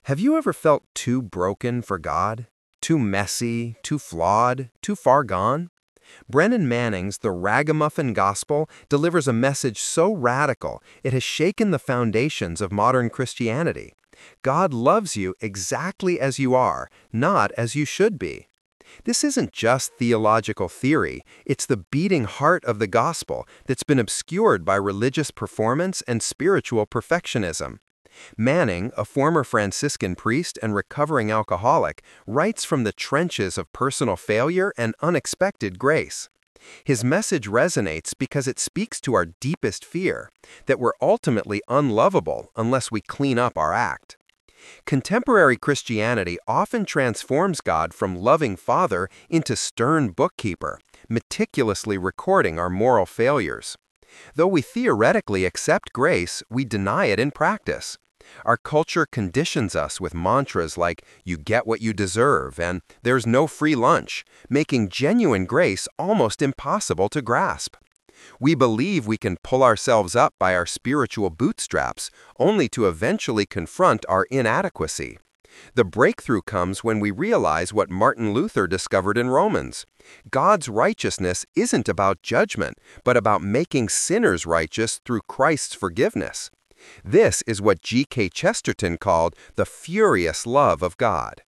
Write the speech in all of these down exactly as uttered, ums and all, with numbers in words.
Have you ever felt too broken for God? Too messy, too flawed, too far gone? Brennan Manning's The Ragamuffin Gospel delivers a message so radical it has shaken the foundations of modern Christianity. God loves you exactly as you are, not as you should be. This isn't just theological theory, it's the beating heart of the gospel that's been obscured by religious performance and spiritual perfectionism. Manning, a former Franciscan priest and recovering alcoholic, writes from the trenches of personal failure and unexpected grace. His message resonates because it speaks to our deepest fear, that we're ultimately unlovable unless we clean up our act. Contemporary Christianity often transforms God from loving Father into stern bookkeeper, meticulously recording our moral failures. Though we theoretically accept grace, we deny it in practice. Our culture conditions us with mantras like, "You get what you deserve," and "There's no free lunch," making genuine grace almost impossible to grasp. We believe we can pull ourselves up by our spiritual bootstraps, only to eventually confront our inadequacy. The breakthrough comes when we realize what Martin Luther discovered in Romans. God's righteousness isn't about judgment, but about making sinners righteous through Christ's forgiveness. This is what G K Chesterton called the furious love of God.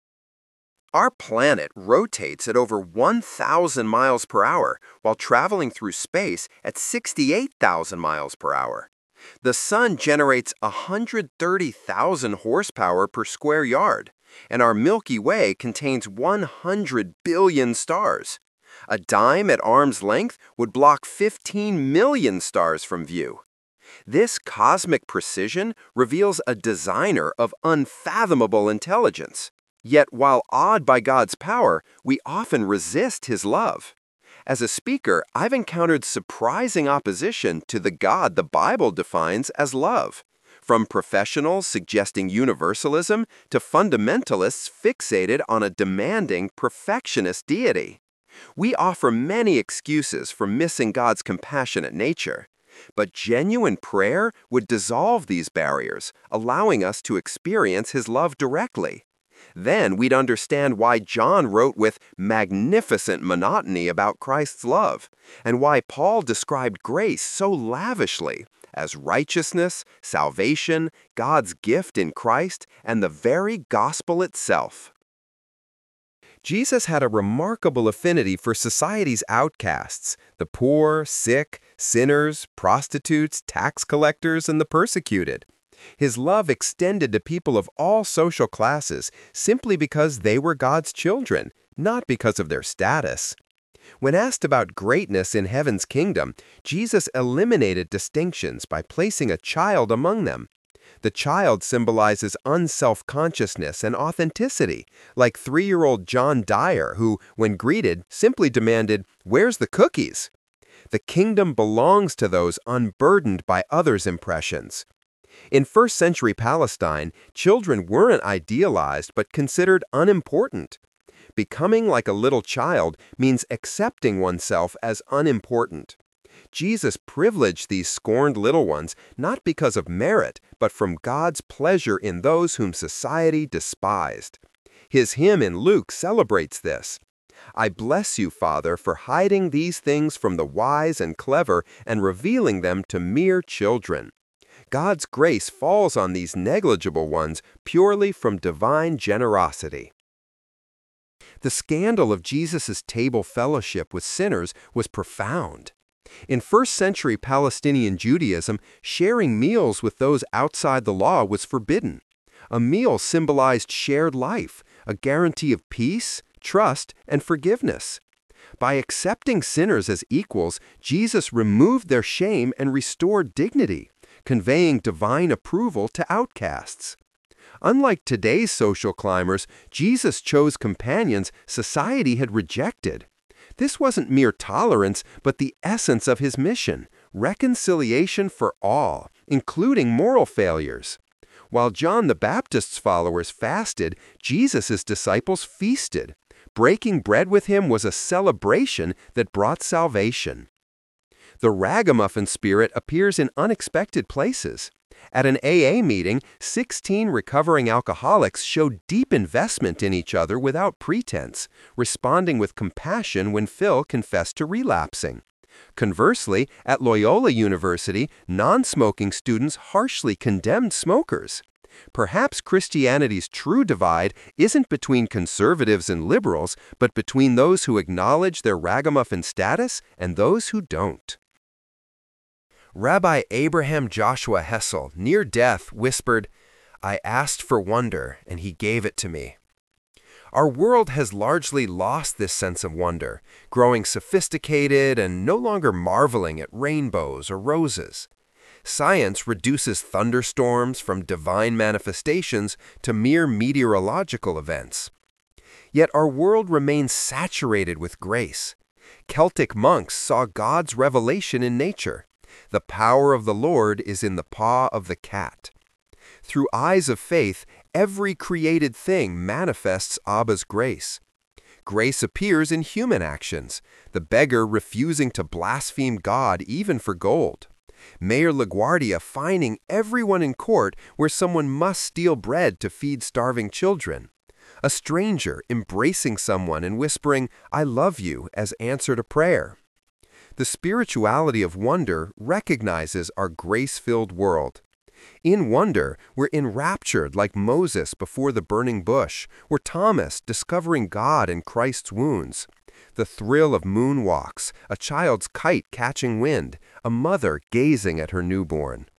Our planet rotates at over one thousand miles per hour while traveling through space at sixty-eight thousand miles per hour. The Sun generates one hundred thirty thousand horsepower per square yard, and our Milky Way contains one hundred billion stars. A dime at arm's length would block fifteen million stars from view. This cosmic precision reveals a designer of unfathomable intelligence. Yet, while awed by God's power, we often resist His love. As a speaker, I've encountered surprising opposition to the God the Bible defines as love, from professionals suggesting universalism to fundamentalists fixated on a demanding, perfectionist deity. We offer many excuses for missing God's compassionate nature. But genuine prayer would dissolve these barriers, allowing us to experience His love directly. Then we'd understand why John wrote with magnificent monotony about Christ's love, and why Paul described grace so lavishly as righteousness, salvation, God's gift in Christ, and the very gospel itself. Jesus had a remarkable affinity for society's outcasts, the poor, sick, sinners, prostitutes, tax collectors, and the persecuted. His love extended to people of all social classes simply because they were God's children, not because of their status. When asked about greatness in heaven's kingdom, Jesus eliminated distinctions by placing a child among them. The child symbolizes unself-consciousness and authenticity, like three-year-old John Dyer, who, when greeted, simply demanded, "Where's the cookies?" The kingdom belongs to those unburdened by others' impressions. In first-century Palestine, children weren't idealized but considered unimportant. Becoming like a little child means accepting oneself as unimportant. Jesus privileged these scorned little ones not because of merit, but from God's pleasure in those whom society despised. His hymn in Luke celebrates this. "I bless you, Father, for hiding these things from the wise and clever and revealing them to mere children." God's grace falls on these negligible ones purely from divine generosity. The scandal of Jesus' table fellowship with sinners was profound. In first-century Palestinian Judaism, sharing meals with those outside the law was forbidden. A meal symbolized shared life, a guarantee of peace, trust, and forgiveness. By accepting sinners as equals, Jesus removed their shame and restored dignity, conveying divine approval to outcasts. Unlike today's social climbers, Jesus chose companions society had rejected. This wasn't mere tolerance, but the essence of His mission, reconciliation for all, including moral failures. While John the Baptist's followers fasted, Jesus' disciples feasted. Breaking bread with Him was a celebration that brought salvation. The ragamuffin spirit appears in unexpected places. At an A A meeting, sixteen recovering alcoholics showed deep investment in each other without pretense, responding with compassion when Phil confessed to relapsing. Conversely, at Loyola University, non-smoking students harshly condemned smokers. Perhaps Christianity's true divide isn't between conservatives and liberals, but between those who acknowledge their ragamuffin status and those who don't. Rabbi Abraham Joshua Hessel, near death, whispered, "I asked for wonder, and he gave it to me." Our world has largely lost this sense of wonder, growing sophisticated and no longer marveling at rainbows or roses. Science reduces thunderstorms from divine manifestations to mere meteorological events. Yet our world remains saturated with grace. Celtic monks saw God's revelation in nature. The power of the Lord is in the paw of the cat. Through eyes of faith, every created thing manifests Abba's grace. Grace appears in human actions, the beggar refusing to blaspheme God even for gold. Mayor LaGuardia fining everyone in court where someone must steal bread to feed starving children. A stranger embracing someone and whispering, "I love you," as answer to prayer. The spirituality of wonder recognizes our grace-filled world. In wonder, we're enraptured like Moses before the burning bush, or Thomas discovering God in Christ's wounds. The thrill of moonwalks, a child's kite catching wind, a mother gazing at her newborn.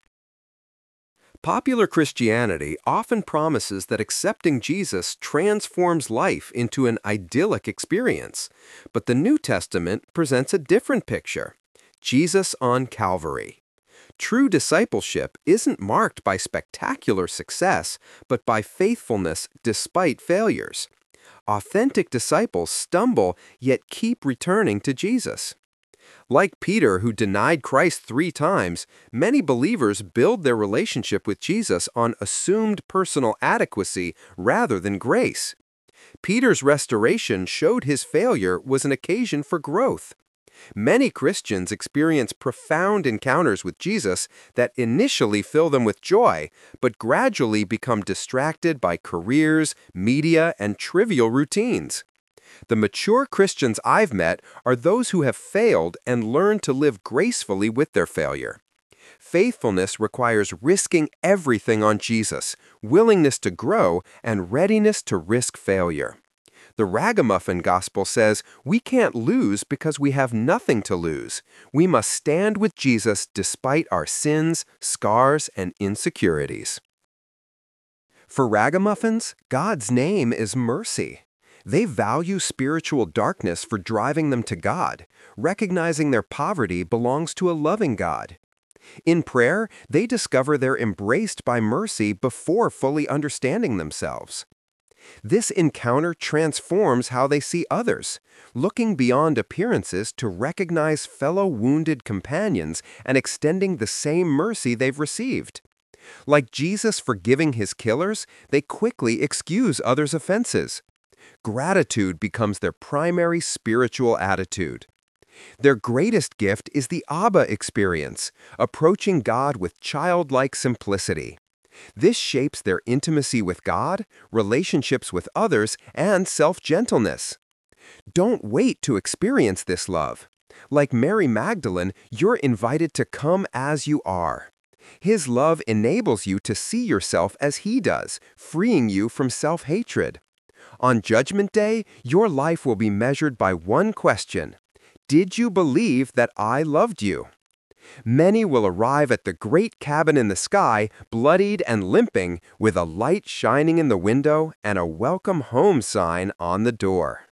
Popular Christianity often promises that accepting Jesus transforms life into an idyllic experience, but the New Testament presents a different picture: Jesus on Calvary. True discipleship isn't marked by spectacular success, but by faithfulness despite failures. Authentic disciples stumble yet keep returning to Jesus. Like Peter, who denied Christ three times, many believers build their relationship with Jesus on assumed personal adequacy rather than grace. Peter's restoration showed his failure was an occasion for growth. Many Christians experience profound encounters with Jesus that initially fill them with joy, but gradually become distracted by careers, media, and trivial routines. The mature Christians I've met are those who have failed and learned to live gracefully with their failure. Faithfulness requires risking everything on Jesus, willingness to grow, and readiness to risk failure. The Ragamuffin Gospel says we can't lose because we have nothing to lose. We must stand with Jesus despite our sins, scars, and insecurities. For Ragamuffins, God's name is mercy. They value spiritual darkness for driving them to God, recognizing their poverty belongs to a loving God. In prayer, they discover they're embraced by mercy before fully understanding themselves. This encounter transforms how they see others, looking beyond appearances to recognize fellow wounded companions and extending the same mercy they've received. Like Jesus forgiving his killers, they quickly excuse others' offenses. Gratitude becomes their primary spiritual attitude. Their greatest gift is the Abba experience, approaching God with childlike simplicity. This shapes their intimacy with God, relationships with others, and self-gentleness. Don't wait to experience this love. Like Mary Magdalene, you're invited to come as you are. His love enables you to see yourself as he does, freeing you from self-hatred. On Judgment Day, your life will be measured by one question: did you believe that I loved you? Many will arrive at the great cabin in the sky, bloodied and limping, with a light shining in the window and a welcome home sign on the door.